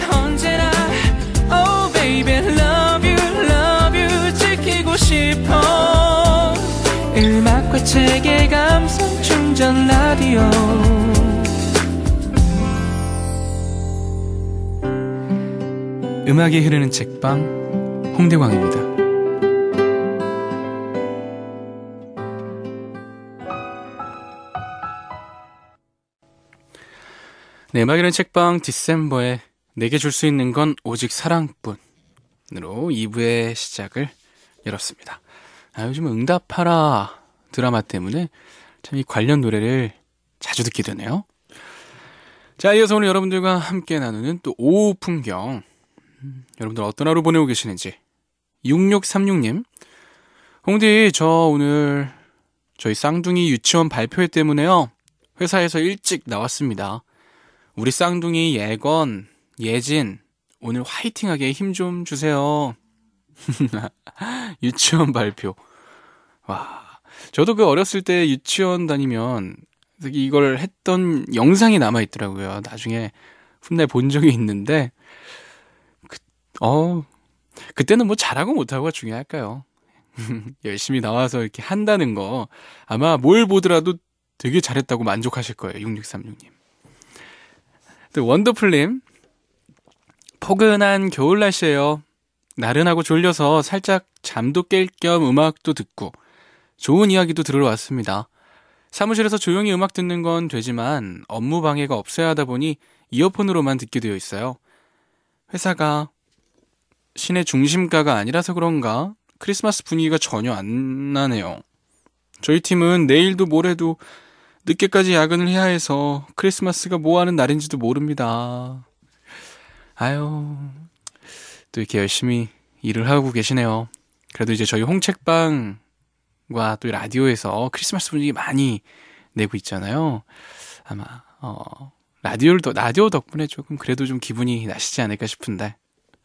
언제나 Oh baby love you 지키고 싶어 음악과 책의 감성 충전 라디오 음악이 흐르는 책방 홍대광입니다. 네, 음악이 흐르는 책방 디셈버에 내게 줄 수 있는 건 오직 사랑뿐으로 2부의 시작을 열었습니다. 요즘 응답하라 드라마 때문에 참 이 관련 노래를 자주 듣게 되네요. 자, 이어서 오늘 여러분들과 함께 나누는 또 오후 풍경. 여러분들 어떤 하루 보내고 계시는지. 6636님, 홍디, 저 오늘 저희 쌍둥이 유치원 발표회 때문에요, 회사에서 일찍 나왔습니다. 우리 쌍둥이 예건, 예진, 오늘 화이팅하게 힘 좀 주세요. 유치원 발표. 와, 저도 그 어렸을 때 유치원 다니면 이걸 했던 영상이 남아있더라고요. 나중에 훗날 본 적이 있는데, 그때는 뭐 잘하고 못하고가 중요할까요? 열심히 나와서 이렇게 한다는 거, 아마 뭘 보더라도 되게 잘했다고 만족하실 거예요. 6636님. 또 원더풀님, 포근한 겨울 날씨예요. 나른하고 졸려서 살짝 잠도 깰 겸 음악도 듣고 좋은 이야기도 들으러 왔습니다. 사무실에서 조용히 음악 듣는 건 되지만 업무 방해가 없어야 하다 보니 이어폰으로만 듣게 되어 있어요. 회사가 시내 중심가가 아니라서 그런가 크리스마스 분위기가 전혀 안 나네요. 저희 팀은 내일도 모레도 늦게까지 야근을 해야 해서 크리스마스가 뭐 하는 날인지도 모릅니다. 아유, 또 이렇게 열심히 일을 하고 계시네요. 그래도 이제 저희 홍책방과 또 라디오에서 크리스마스 분위기 많이 내고 있잖아요. 아마 라디오 덕분에 조금 그래도 좀 기분이 나시지 않을까 싶은데.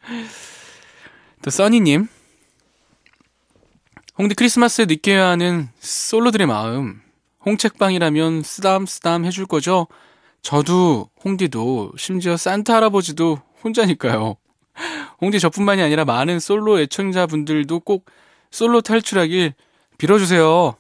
또 써니님, 홍대 크리스마스에 느껴야 하는 솔로들의 마음, 홍책방이라면 쓰담쓰담 해줄 거죠? 저도, 홍디도, 심지어 산타 할아버지도 혼자니까요. 홍디 저뿐만이 아니라 많은 솔로 애청자분들도 꼭 솔로 탈출하길 빌어주세요.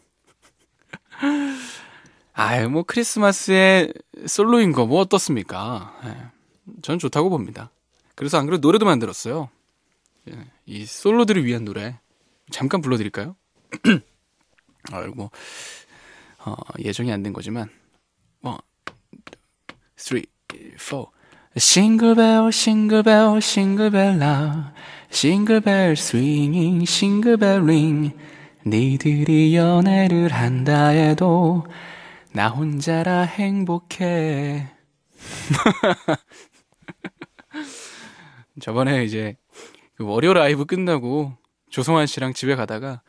아유, 뭐 크리스마스에 솔로인 거 뭐 어떻습니까? 전 좋다고 봅니다. 그래서 안 그래도 노래도 만들었어요. 이 솔로들을 위한 노래 잠깐 불러드릴까요? 아이고, 예정이 안 된 거지만 1, 2, 3, 4 Jingle bell, jingle bell, jingle bell now Jingle bell swinging, jingle bell ring 니들이 연애를 한다 해도 나 혼자라 행복해. 저번에 이제 그 월요 라이브 끝나고 조성환 씨랑 집에 가다가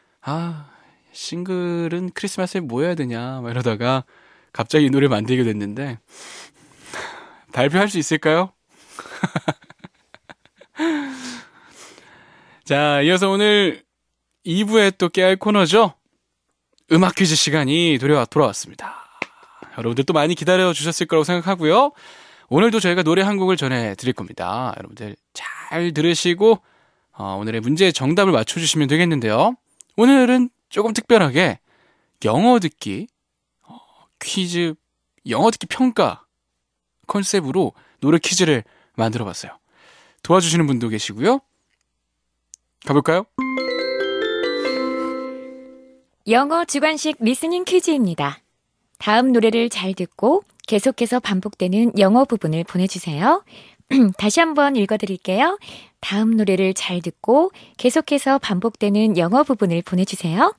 싱글은 크리스마스에 뭐 해야 되냐 막 이러다가 갑자기 이 노래 만들게 됐는데 발표할 수 있을까요? 자, 이어서 오늘 2부에 또 깨알 코너죠. 음악 퀴즈 시간이 돌아왔습니다. 여러분들 또 많이 기다려주셨을 거라고 생각하고요. 오늘도 저희가 노래 한 곡을 전해드릴 겁니다. 여러분들 잘 들으시고 오늘의 문제의 정답을 맞춰주시면 되겠는데요. 오늘은 조금 특별하게 영어 듣기 퀴즈, 영어 듣기 평가 컨셉으로 노래 퀴즈를 만들어봤어요. 도와주시는 분도 계시고요. 가볼까요? 영어 주관식 리스닝 퀴즈입니다. 다음 노래를 잘 듣고 계속해서 반복되는 영어 부분을 보내주세요. 다시 한번 읽어드릴게요. 다음 노래를 잘 듣고 계속해서 반복되는 영어 부분을 보내주세요.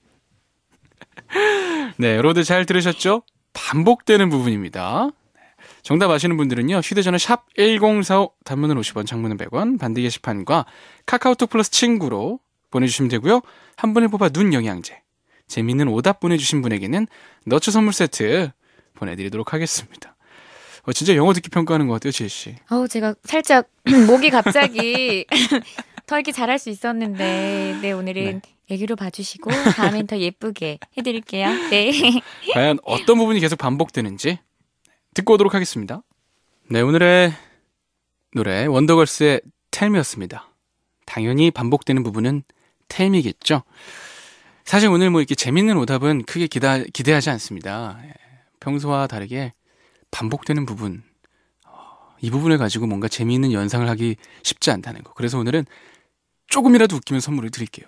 네, 여러분들 잘 들으셨죠? 반복되는 부분입니다. 정답 아시는 분들은요, 휴대전화 샵 1045, 단문은 50원, 장문은 100원, 반대 게시판과 카카오톡 플러스 친구로 보내주시면 되고요. 한 분을 뽑아 눈 영양제, 재미있는 오답 보내주신 분에게는 너츠 선물 세트 보내드리도록 하겠습니다. 진짜 영어 듣기 평가하는 것 같아요, 지혜씨. 제가 살짝 목이 갑자기 덜기 잘할 수 있었는데, 네, 오늘은 애교로 봐주시고 다음엔 더 예쁘게 해드릴게요. 네. 과연 어떤 부분이 계속 반복되는지 듣고 오도록 하겠습니다. 네, 오늘의 노래 원더걸스의 텔미였습니다. 당연히 반복되는 부분은 텔미겠죠. 사실 오늘 뭐 이렇게 재밌는 오답은 크게 기대하지 않습니다. 평소와 다르게 반복되는 부분, 이 부분을 가지고 뭔가 재미있는 연상을 하기 쉽지 않다는 거. 그래서 오늘은 조금이라도 웃기면 선물을 드릴게요.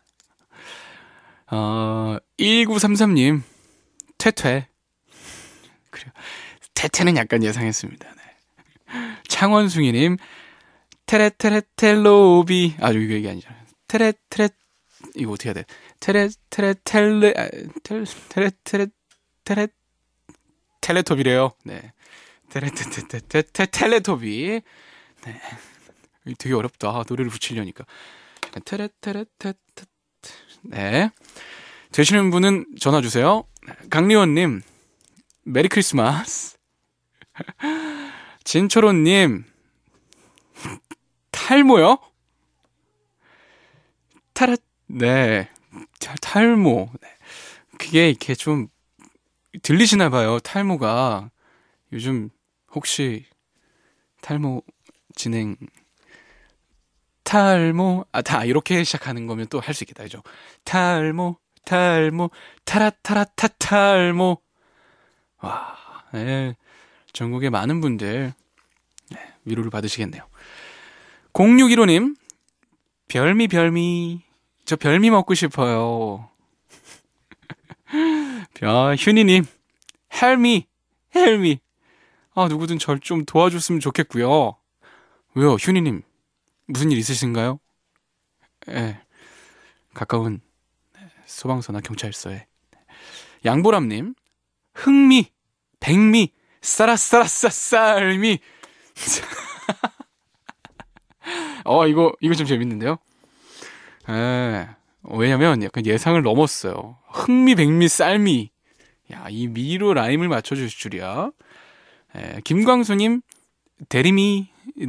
1933님 퇴퇴. 그래요. 퇴퇴는 약간 예상했습니다. 네. 창원숭이님 테레테레텔로비. 이거 이게 아니잖아요. 테레테레 이거 어떻게 해야 돼? 텔레토비래요. 네. 텔레토비. 네. 되게 어렵다. 노래를 붙이려니까. 네. 되시는 분은 전화 주세요. 강리원님, 메리 크리스마스. 진초로님, 탈모요? 네. 탈모. 네. 그게 이렇게 좀 들리시나 봐요. 탈모가. 요즘 혹시 탈모 진행 탈모 이렇게 시작하는 거면 또 할 수 있겠다. 그죠? 탈모 타라타라타 탈모. 와. 네. 전국의 많은 분들 위로를 받으시겠네요. 0615님 별미 저 별미 먹고 싶어요. 휴니님 헬미 누구든 절 좀 도와줬으면 좋겠고요. 왜요? 휴니님 무슨 일 있으신가요? 가까운 소방서나 경찰서에. 양보람님 흥미 백미 쌀미. 이거 좀 재밌는데요? 왜냐면 약간 예상을 넘었어요. 흥미, 백미, 쌀미. 야, 이 미로 라임을 맞춰줄 줄이야. 김광수님, 대리미.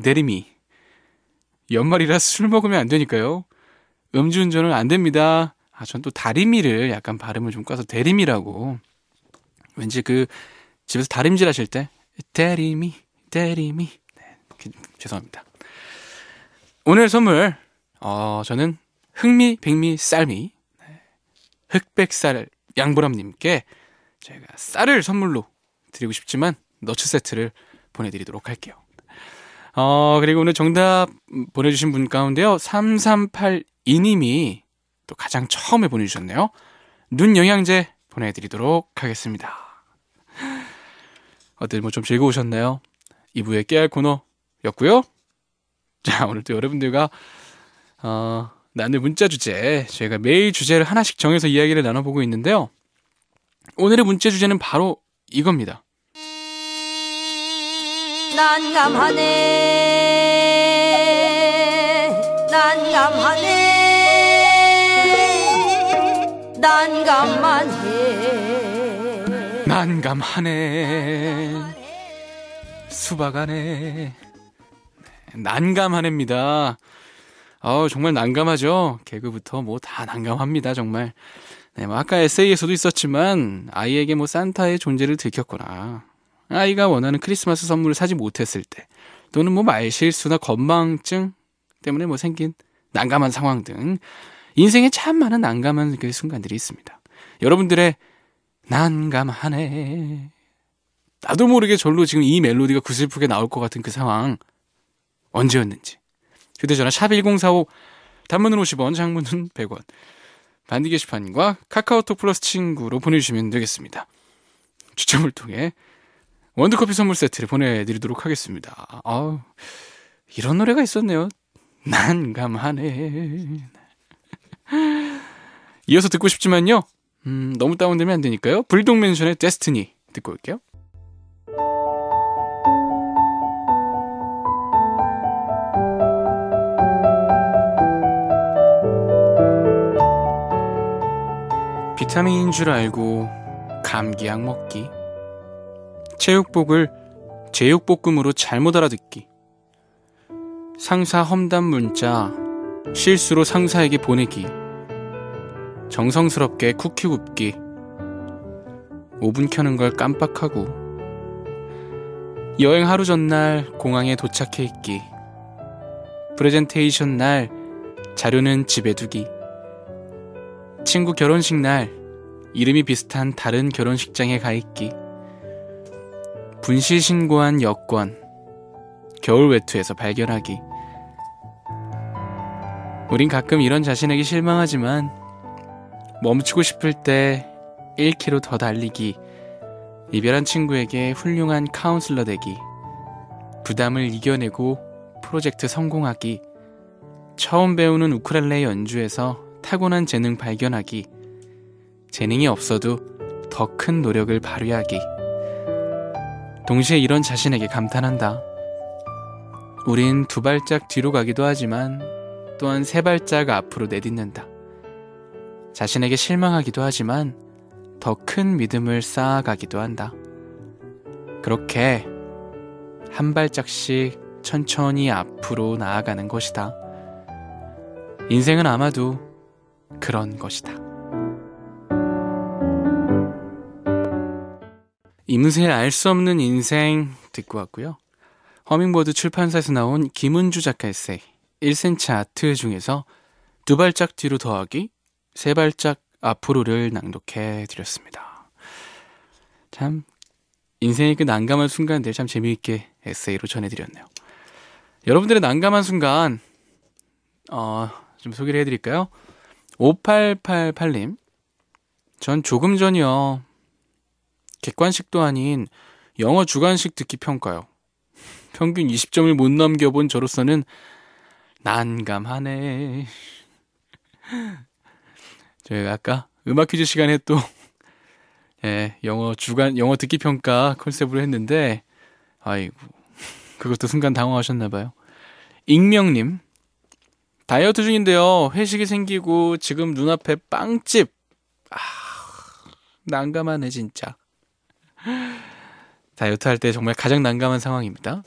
연말이라 술 먹으면 안 되니까요. 음주운전은 안 됩니다. 전 또 다리미를 약간 발음을 좀 까서 대리미라고. 왠지 집에서 다림질 하실 때, 대리미. 네, 죄송합니다. 오늘 선물, 저는 흥미, 백미, 쌀미, 흑백쌀 양보람님께 제가 쌀을 선물로 드리고 싶지만 너츠 세트를 보내드리도록 할게요. 그리고 오늘 정답 보내주신 분 가운데요, 3382님이 또 가장 처음에 보내주셨네요. 눈 영양제 보내드리도록 하겠습니다. 어들 뭐 좀 즐거우셨나요? 2부의 깨알 코너였고요. 자, 오늘 또 여러분들과 나눌 문자 주제, 저희가 매일 주제를 하나씩 정해서 이야기를 나눠보고 있는데요. 오늘의 문자 주제는 바로 이겁니다. 난감하네. 수박하네. 난감하네입니다. 정말 난감하죠. 개그부터 뭐 다 난감합니다. 정말. 네, 아까 에세이에서도 있었지만 아이에게 산타의 존재를 들켰거나 아이가 원하는 크리스마스 선물을 사지 못했을 때, 또는 말실수나 건망증 때문에 생긴 난감한 상황 등 인생에 참 많은 난감한 순간들이 있습니다. 여러분들의 난감하네, 나도 모르게 절로 지금 이 멜로디가 구슬프게 나올 것 같은 그 상황 언제였는지 휴대전화 샵 1045, 단문은 50원, 장문은 100원, 반디 게시판과 카카오톡 플러스 친구로 보내주시면 되겠습니다. 추첨을 통해 원두커피 선물 세트를 보내드리도록 하겠습니다. 이런 노래가 있었네요. 난감하네. 이어서 듣고 싶지만요, 너무 다운되면 안 되니까요. 불독맨션의 데스티니 듣고 올게요. 비타민인 줄 알고 감기약 먹기, 체육복을 제육볶음으로 잘못 알아듣기, 상사 험담 문자 실수로 상사에게 보내기, 정성스럽게 쿠키 굽기, 오븐 켜는 걸 깜빡하고, 여행 하루 전날 공항에 도착해 있기, 프레젠테이션 날 자료는 집에 두기. 친구 결혼식 날 이름이 비슷한 다른 결혼식장에 가 있기. 분실 신고한 여권 겨울 외투에서 발견하기. 우린 가끔 이런 자신에게 실망하지만 멈추고 싶을 때 1km 더 달리기. 이별한 친구에게 훌륭한 카운슬러 되기. 부담을 이겨내고 프로젝트 성공하기. 처음 배우는 우쿨렐레 연주에서 타고난 재능 발견하기. 재능이 없어도 더 큰 노력을 발휘하기. 동시에 이런 자신에게 감탄한다. 우린 2발짝 뒤로 가기도 하지만 또한 3발짝 앞으로 내딛는다. 자신에게 실망하기도 하지만 더 큰 믿음을 쌓아가기도 한다. 그렇게 한 발짝씩 천천히 앞으로 나아가는 것이다. 인생은 아마도 그런 것이다. 임세 알 수 없는 인생 듣고 왔고요. 허밍버드 출판사에서 나온 김은주 작가 에세이 1cm 아트 중에서 2발짝 뒤로 더하기 3발짝 앞으로를 낭독해 드렸습니다. 참 인생의 그 난감한 순간들 참 재미있게 에세이로 전해드렸네요. 여러분들의 난감한 순간 좀 소개를 해드릴까요? 5888님, 전 조금 전이요 객관식도 아닌 영어 주관식 듣기 평가요. 평균 20점을 못 넘겨본 저로서는 난감하네. 저희가 아까 음악 퀴즈 시간에 또 영어 듣기 평가 컨셉으로 했는데 아이고 그것도 순간 당황하셨나봐요. 익명님, 다이어트 중인데요. 회식이 생기고 지금 눈앞에 빵집. 난감하네 진짜. 다이어트 할 때 정말 가장 난감한 상황입니다.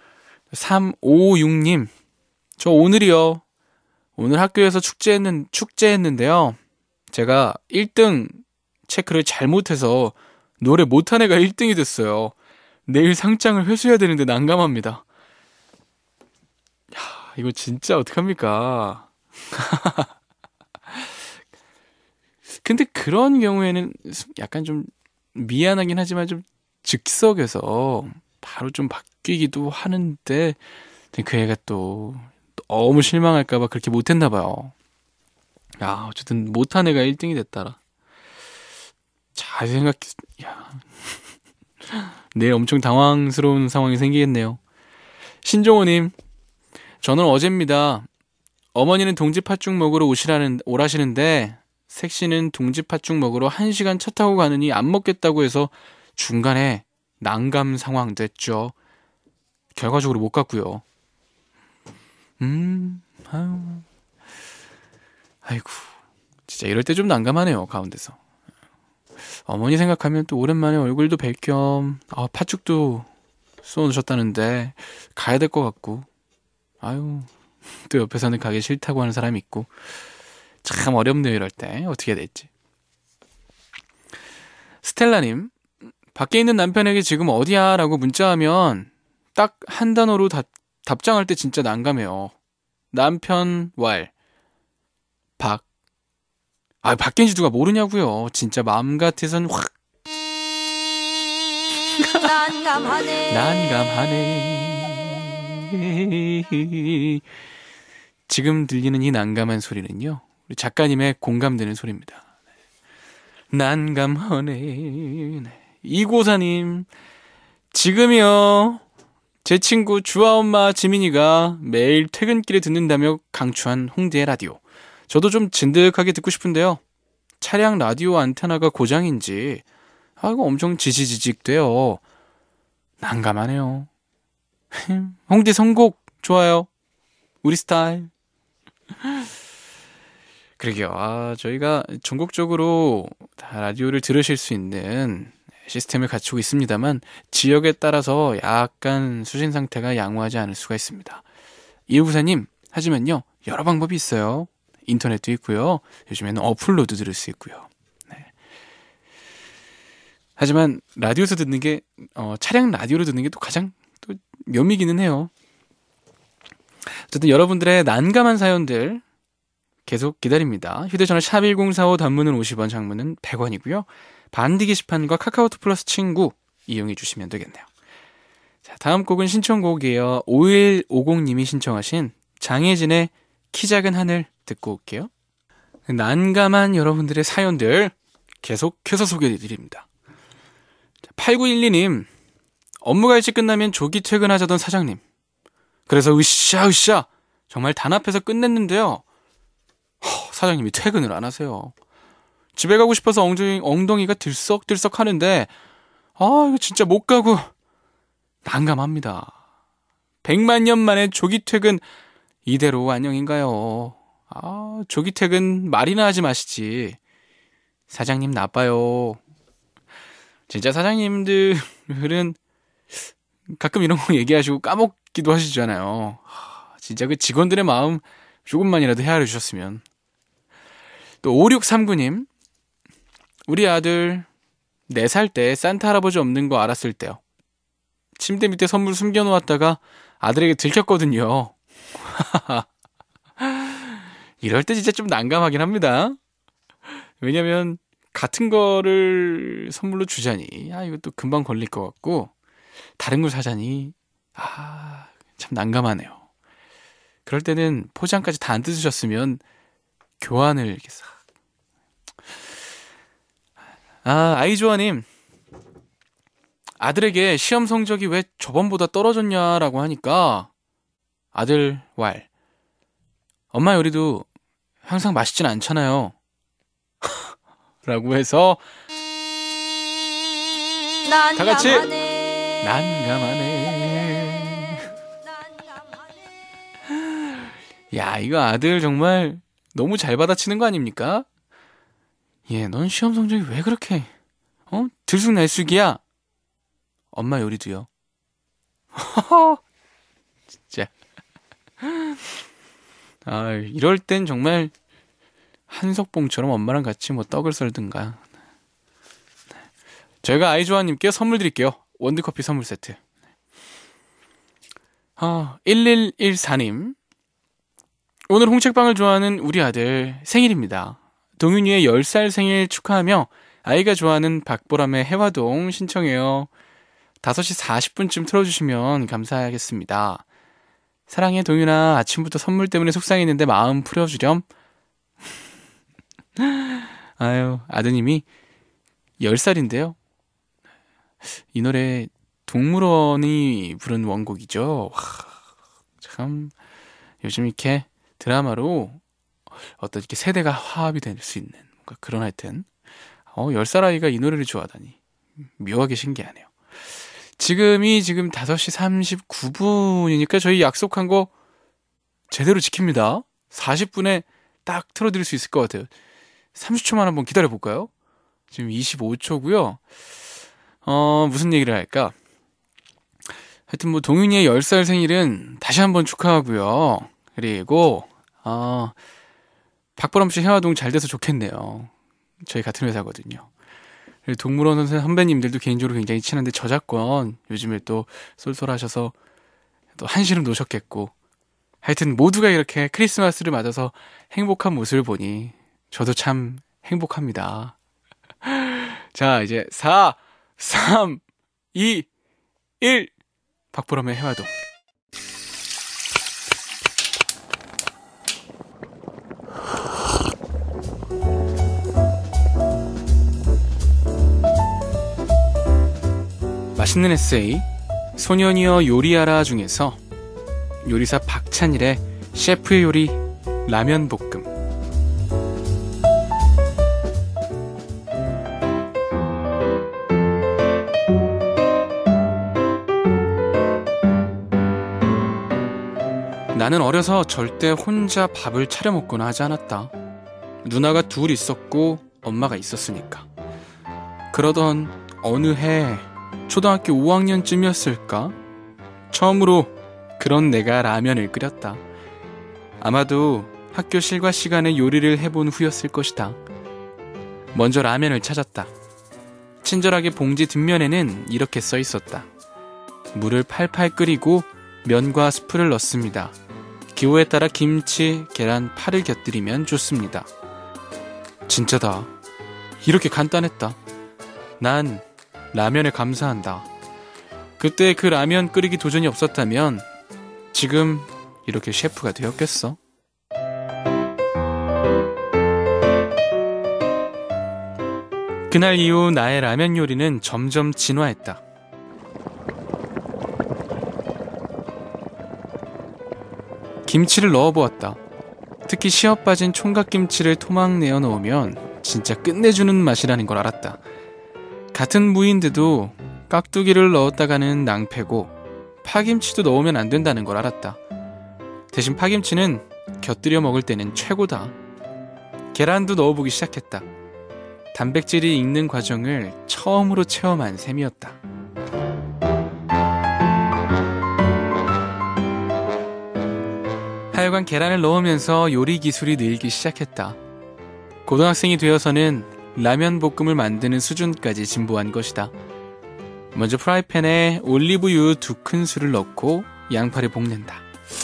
3556님, 저 오늘이요. 오늘 학교에서 축제했는데요. 제가 1등 체크를 잘못해서 노래 못한 애가 1등이 됐어요. 내일 상장을 회수해야 되는데 난감합니다. 이거 진짜 어떡합니까? 근데 그런 경우에는 약간 좀 미안하긴 하지만 좀 즉석에서 바로 좀 바뀌기도 하는데 그 애가 또 너무 실망할까봐 그렇게 못했나봐요. 어쨌든 못한 애가 1등이 됐다라. 잘 내일 엄청 당황스러운 상황이 생기겠네요. 신종호님, 저는 어제입니다. 어머니는 동지 팥죽 먹으러 오라시는데 색시는 동지 팥죽 먹으러 1시간 차 타고 가느니 안 먹겠다고 해서 중간에 난감 상황 됐죠. 결과적으로 못 갔고요. 아이고 진짜 이럴 때 좀 난감하네요. 가운데서 어머니 생각하면 또 오랜만에 얼굴도 뵐 겸 팥죽도 쏘놓으셨다는데 가야 될 것 같고, 또 옆에서는 가기 싫다고 하는 사람이 있고 참 어렵네요. 이럴 때 어떻게 해야 될지. 스텔라님, 밖에 있는 남편에게 지금 어디야? 라고 문자하면 딱 한 단어로 답장할 때 진짜 난감해요. 남편 왈 박. 밖인지 누가 모르냐고요. 진짜 마음 같아선 확 난감하네. 지금 들리는 이 난감한 소리는요, 우리 작가님의 공감되는 소리입니다. 난감하네. 이고사님, 지금이요. 제 친구 주아엄마 지민이가 매일 퇴근길에 듣는다며 강추한 홍대의 라디오. 저도 좀 진득하게 듣고 싶은데요. 차량 라디오 안테나가 고장인지 이거 엄청 지지직돼요. 난감하네요. 홍대 선곡 좋아요. 우리 스타일. 그러게요. 저희가 전국적으로 다 라디오를 들으실 수 있는 시스템을 갖추고 있습니다만 지역에 따라서 약간 수신 상태가 양호하지 않을 수가 있습니다. 이후사님, 하지만요, 여러 방법이 있어요. 인터넷도 있고요. 요즘에는 어플로도 들을 수 있고요. 네. 하지만 라디오에서 듣는 게 차량 라디오로 듣는 게 또 가장 또 묘미기는 해요. 어쨌든 여러분들의 난감한 사연들 계속 기다립니다. 휴대전화 샵1045 단문은 50원, 장문은 100원이고요. 반디 게시판과 카카오톡 플러스 친구 이용해 주시면 되겠네요. 자, 다음 곡은 신청곡이에요. 5150님이 신청하신 장혜진의 키 작은 하늘 듣고 올게요. 난감한 여러분들의 사연들 계속해서 소개해드립니다. 8912님, 업무가 일찍 끝나면 조기 퇴근하자던 사장님. 그래서 으쌰 정말 단합해서 끝냈는데요. 사장님이 퇴근을 안 하세요. 집에 가고 싶어서 엉덩이가 들썩들썩 하는데 이거 진짜 못 가고 난감합니다. 100만 년 만에 조기 퇴근 이대로 안녕인가요? 조기 퇴근 말이나 하지 마시지. 사장님 나빠요. 진짜 사장님들은 가끔 이런 거 얘기하시고 까먹기도 하시잖아요. 진짜 그 직원들의 마음 조금만이라도 헤아려 주셨으면. 또 5639님, 우리 아들 4살 때 산타 할아버지 없는 거 알았을 때요. 침대 밑에 선물 숨겨놓았다가 아들에게 들켰거든요. 이럴 때 진짜 좀 난감하긴 합니다. 왜냐면 같은 거를 선물로 주자니 이것도 금방 걸릴 것 같고 다른 걸 사자니 참 난감하네요. 그럴 때는 포장까지 다 안 뜯으셨으면 교환을 이렇게 싹. 아이조아님, 아들에게 시험 성적이 왜 저번보다 떨어졌냐라고 하니까 아들 왈, 엄마 요리도 항상 맛있진 않잖아요. 라고 해서 다 같이 난감하네. 야, 이거 아들 정말 너무 잘 받아치는 거 아닙니까? 넌 시험 성적이 왜 그렇게 들쑥날쑥이야? 엄마 요리도요. 진짜. 이럴 땐 정말 한석봉처럼 엄마랑 같이 떡을 썰든가. 저희가 아이조아님께 선물 드릴게요. 원두커피 선물 세트. 1114님, 오늘 홍책빵을 좋아하는 우리 아들 생일입니다. 동윤이의 10살 생일 축하하며 아이가 좋아하는 박보람의 해화동 신청해요. 5시 40분쯤 틀어주시면 감사하겠습니다. 사랑해 동윤아, 아침부터 선물 때문에 속상했는데 마음 풀어주렴. 아드님이 10살인데요. 이 노래 동물원이 부른 원곡이죠. 참 요즘 이렇게 드라마로 어떤 이렇게 세대가 화합이 될 수 있는 뭔가 그런 하여튼 10살 아이가 이 노래를 좋아하다니 묘하게 신기하네요. 지금 5시 39분이니까 저희 약속한 거 제대로 지킵니다. 40분에 딱 틀어드릴 수 있을 것 같아요. 30초만 한번 기다려볼까요? 지금 25초고요. 무슨 얘기를 할까? 하여튼 동윤이의 10살 생일은 다시 한번 축하하고요. 그리고 박보람 씨 해화동 잘 돼서 좋겠네요. 저희 같은 회사거든요. 그리고 동물원 선배님들도 개인적으로 굉장히 친한데 저작권 요즘에 또 쏠쏠하셔서 또 한시름 놓으셨겠고, 하여튼 모두가 이렇게 크리스마스를 맞아서 행복한 모습을 보니 저도 참 행복합니다. 자, 이제 4, 3, 2, 1 박보람의 해화동. 맛있는 에세이 소년이여 요리하라 중에서 요리사 박찬일의 셰프의 요리 라면 볶음. 나는 어려서 절대 혼자 밥을 차려 먹거나 하지 않았다. 누나가 둘 있었고 엄마가 있었으니까. 그러던 어느 해 초등학교 5학년쯤이었을까? 처음으로 그런 내가 라면을 끓였다. 아마도 학교 실과 시간에 요리를 해본 후였을 것이다. 먼저 라면을 찾았다. 친절하게 봉지 뒷면에는 이렇게 써 있었다. 물을 팔팔 끓이고 면과 스프를 넣습니다. 기호에 따라 김치, 계란, 파를 곁들이면 좋습니다. 진짜다. 이렇게 간단했다. 난 라면에 감사한다. 그때 그 라면 끓이기 도전이 없었다면 지금 이렇게 셰프가 되었겠어. 그날 이후 나의 라면 요리는 점점 진화했다. 김치를 넣어보았다. 특히 시어 빠진 총각김치를 토막 내어 넣으면 진짜 끝내주는 맛이라는 걸 알았다. 같은 무인데도 깍두기를 넣었다가는 낭패고 파김치도 넣으면 안 된다는 걸 알았다. 대신 파김치는 곁들여 먹을 때는 최고다. 계란도 넣어보기 시작했다. 단백질이 익는 과정을 처음으로 체험한 셈이었다. 하여간 계란을 넣으면서 요리 기술이 늘기 시작했다. 고등학생이 되어서는 라면 볶음을 만드는 수준까지 진보한 것이다. 먼저 프라이팬에 올리브유 2큰술을 넣고 양파를 볶는다.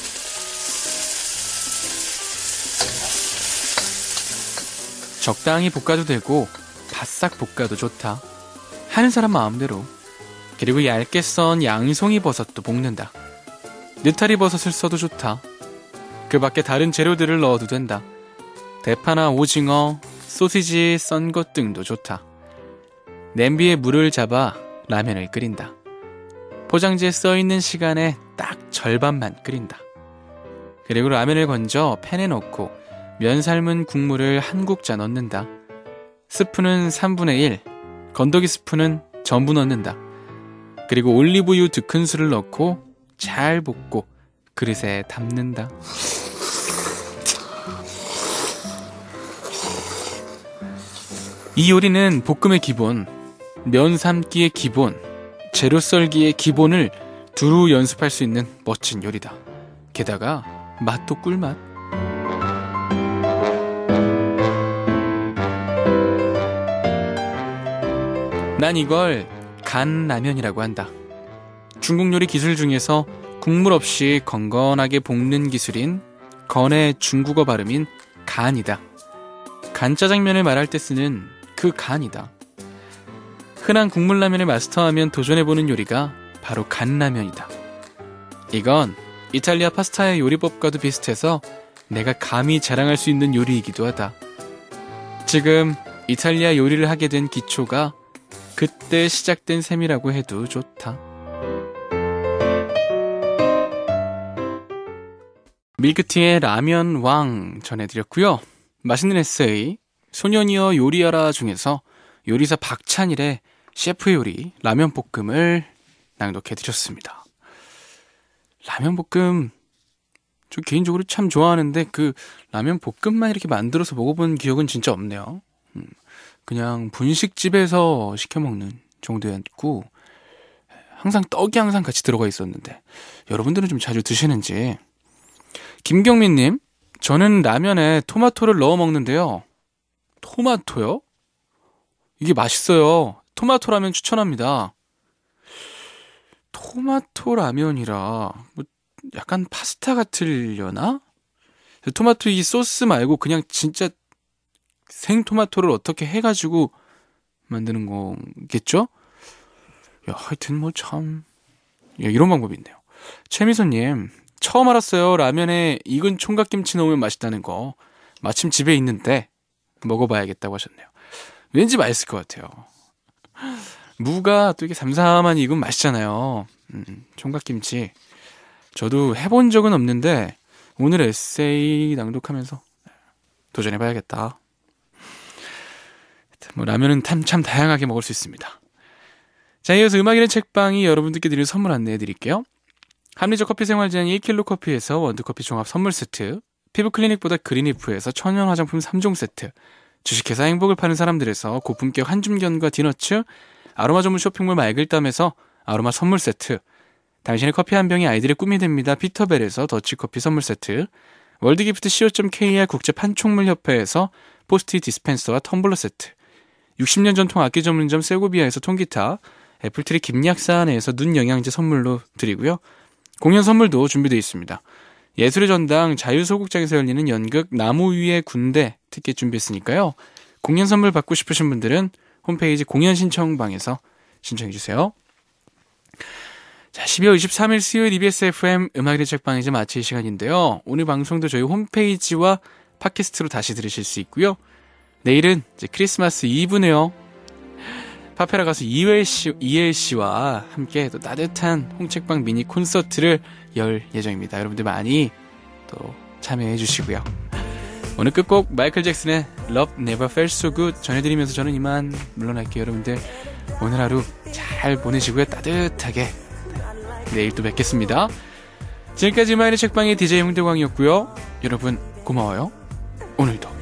적당히 볶아도 되고 바싹 볶아도 좋다. 하는 사람 마음대로. 그리고 얇게 썬 양송이 버섯도 볶는다. 느타리 버섯을 써도 좋다. 그 밖에 다른 재료들을 넣어도 된다. 대파나 오징어, 소시지 썬 것 등도 좋다. 냄비에 물을 잡아 라면을 끓인다. 포장지에 써있는 시간에 딱 절반만 끓인다. 그리고 라면을 건져 팬에 넣고 면 삶은 국물을 한 국자 넣는다. 스프는 3분의 1, 건더기 스프는 전부 넣는다. 그리고 올리브유 2큰술을 넣고 잘 볶고 그릇에 담는다. 이 요리는 볶음의 기본, 면 삶기의 기본, 재료 썰기의 기본을 두루 연습할 수 있는 멋진 요리다. 게다가 맛도 꿀맛. 난 이걸 간라면이라고 한다. 중국 요리 기술 중에서 국물 없이 건건하게 볶는 기술인 건의 중국어 발음인 간이다. 간짜장면을 말할 때 쓰는 그 간이다. 흔한 국물라면을 마스터하면 도전해보는 요리가 바로 간라면이다. 이건 이탈리아 파스타의 요리법과도 비슷해서 내가 감히 자랑할 수 있는 요리이기도 하다. 지금 이탈리아 요리를 하게 된 기초가 그때 시작된 셈이라고 해도 좋다. 밀크티의 라면 왕 전해드렸고요. 맛있는 에세이 소년이여 요리하라 중에서 요리사 박찬일의 셰프 요리 라면 볶음을 낭독해드렸습니다. 라면 볶음 저 개인적으로 참 좋아하는데 그 라면 볶음만 이렇게 만들어서 먹어본 기억은 진짜 없네요. 그냥 분식집에서 시켜먹는 정도였고 항상 떡이 항상 같이 들어가 있었는데 여러분들은 좀 자주 드시는지. 김경민님, 저는 라면에 토마토를 넣어 먹는데요. 토마토요? 이게 맛있어요. 토마토 라면 추천합니다. 토마토 라면이라 뭐 약간 파스타 같으려나? 토마토 이 소스 말고 그냥 진짜 생토마토를 어떻게 해가지고 만드는 거겠죠? 야, 하여튼 뭐 참 이런 방법이 있네요. 최미선님, 처음 알았어요. 라면에 익은 총각김치 넣으면 맛있다는 거. 마침 집에 있는데 먹어봐야겠다고 하셨네요. 왠지 맛있을 것 같아요. 무가 또 이게 삼삼한 익으면 맛있잖아요. 총각김치. 저도 해본 적은 없는데 오늘 에세이 낭독하면서 도전해봐야겠다. 뭐 라면은 참 다양하게 먹을 수 있습니다. 자, 이어서 음악이는 책방이 여러분들께 드릴 선물 안내해드릴게요. 합리적 커피 생활제한 1kg 커피에서 원두커피 종합 선물 세트, 피부클리닉보다 그린리프에서 천연 화장품 3종 세트, 주식회사 행복을 파는 사람들에서 고품격 한줌견과 디너츠, 아로마 전문 쇼핑몰 맑을담에서 아로마 선물 세트, 당신의 커피 한 병이 아이들의 꿈이 됩니다. 피터벨에서 더치커피 선물 세트, 월드기프트 co.kr 국제 판촉물협회에서 포스트잇 디스펜서와 텀블러 세트, 60년 전통 악기 전문점 세고비아에서 통기타, 애플트리 김약사안에서 눈 영양제 선물로 드리고요. 공연 선물도 준비되어 있습니다. 예술의 전당 자유소극장에서 열리는 연극 나무 위의 군대 티켓 준비했으니까요. 공연 선물 받고 싶으신 분들은 홈페이지 공연 신청방에서 신청해주세요. 자, 12월 23일 수요일 EBS FM 음악의 책방 이제 마칠 시간인데요. 오늘 방송도 저희 홈페이지와 팟캐스트로 다시 들으실 수 있고요. 내일은 이제 크리스마스 이브네요. 파페라 가수 이엘 씨와 함께 또 따뜻한 홍책방 미니 콘서트를 열 예정입니다. 여러분들 많이 또 참여해 주시고요. 오늘 끝곡 마이클 잭슨의 Love Never Felt So Good 전해드리면서 저는 이만 물러날게요. 여러분들 오늘 하루 잘 보내시고요. 따뜻하게 내일 또 뵙겠습니다. 지금까지 음악의 책방의 DJ 홍대광이었고요. 여러분 고마워요. 오늘도